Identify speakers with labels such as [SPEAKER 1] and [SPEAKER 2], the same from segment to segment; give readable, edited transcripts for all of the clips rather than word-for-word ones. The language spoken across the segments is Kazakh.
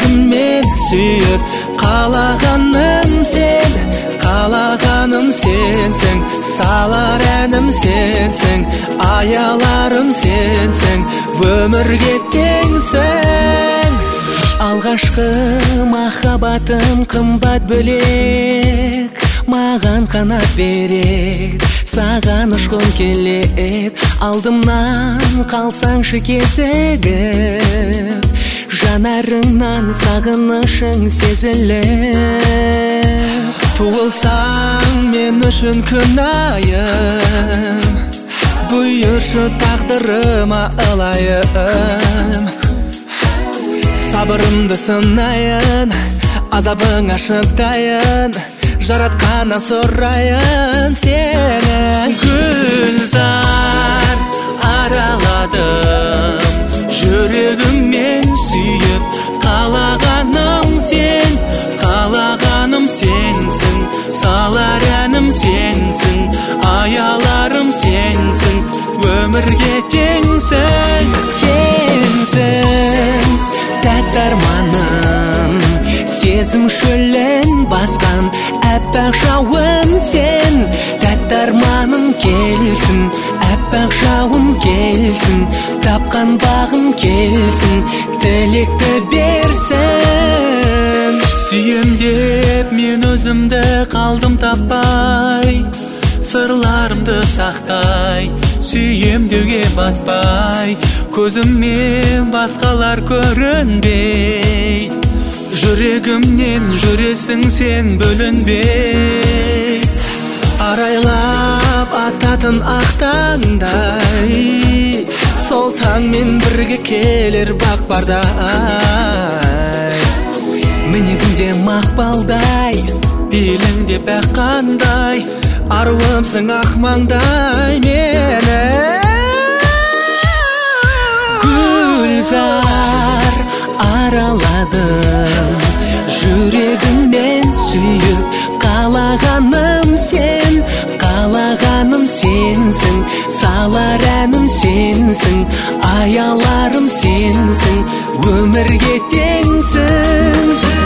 [SPEAKER 1] жүрегіммен сүйіп қалағаным сен, қалағаным сенсің, салар әнім сенсің, аяларым сенсің, өмірге теңсің. Алғашқы махаббатым қымбат бөлек, маған қанат береді, саған ұшқым келеді. Алдымнан қалсаңшы кезігіп, жанарыңнан сағынышың сезіліп. Туылсаң мен үшін күнайым, бұйыршы тағдырыма ылайым. Сабырымды сынайын, азабыңа шыдайын, жаратқаннан сұрайын сені. Гүлзар араладым, жүрегіммен сүйіп қалағаным сен, қалағаным сенсің, салар әнім сенсің, аяларым сенсің, өмірге теңсің. Сенсің тәтті арманым, сезім шөлін басқан әппақ жауын сен. Тәтті арманым келсін, әппақ жауын келсін, тапқан бағым келсін, тілекті берсін. Сүйем деп мен өзімді қалдым таппай, сырларымды сақтай, сүйем деуге батпай, көзіммен басқалар көрінбей, жүрегімнен жүресің сен бөлінбей. Арайлап ататын ақ таңдай, сол таңмен бірге келер бақ бардай. Мінезіңде мақпалдай, беліңде бақ қандай, аруымсың ақ маңдай мені. Гүлзар араладым, жүрегіммен сүйіп қалағаным сен, қалағаным сенсің, салар әнім сенсің, аяларым сенсің, өмірге теңсің.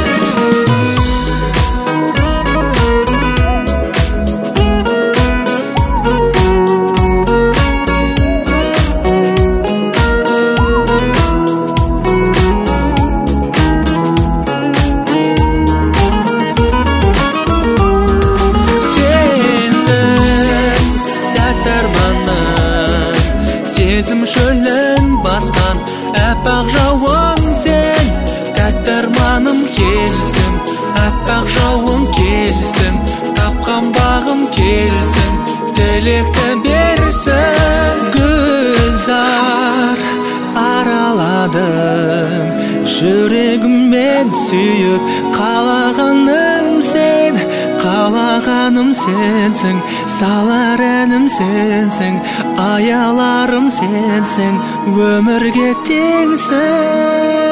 [SPEAKER 1] Сезім шөлін басқан әппақ жауын сен. Тәтті арманым келсін, әппақ жауын келсін, тапқан бағым келсін, тілекті берсін. Гүлзар араладым, жүрегіммен сүйіп қалағаным сен, қалағаным сенсің, салар әнім сенсің, аяларым сенсің, өмірге теңсің.